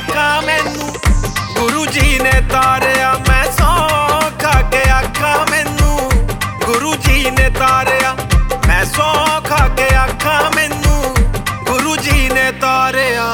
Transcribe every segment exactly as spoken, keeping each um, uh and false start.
आखा मैनू गुरु जी ने तारिया। मैं सौं खा के आखा मैनू गुरु जी ने तारिया। मैं सौं खा के आखा मैनू गुरु जी ने तारिया।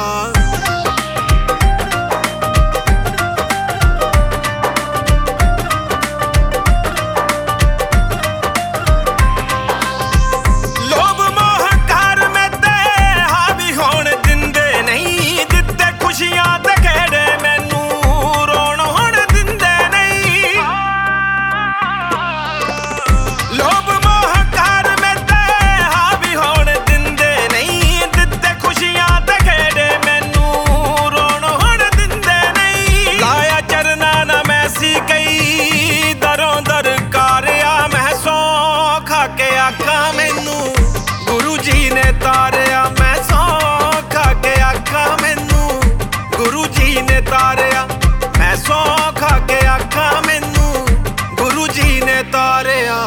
आखा मैनू गुरु जी ने तारिया। मैं सौं खा के आखा मैनू गुरु जी ने तारिया। मैं सौं खा के आखा मैनू गुरु जी ने तारिया।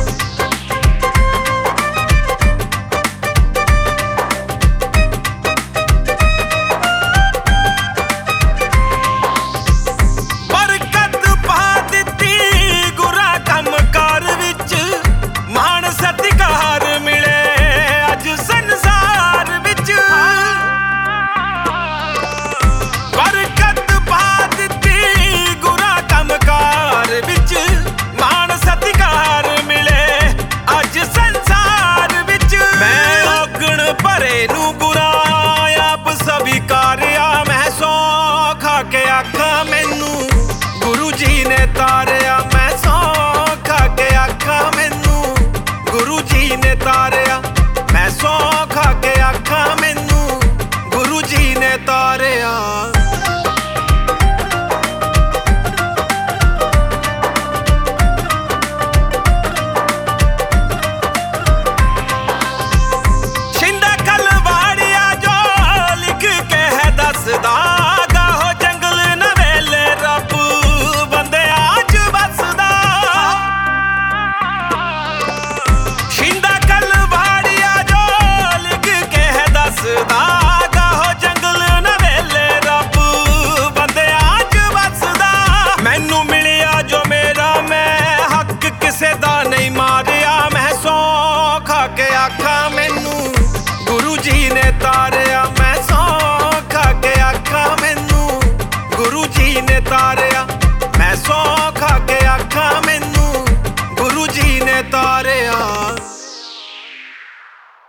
मैं सौं खा के आखा मैनू गुरु जी ने तारिया। मैं सौं खा के आखा मैनू गुरु जी ने तारिया। मैं सौं खा के आखा मैनू गुरु जी ने तारिया।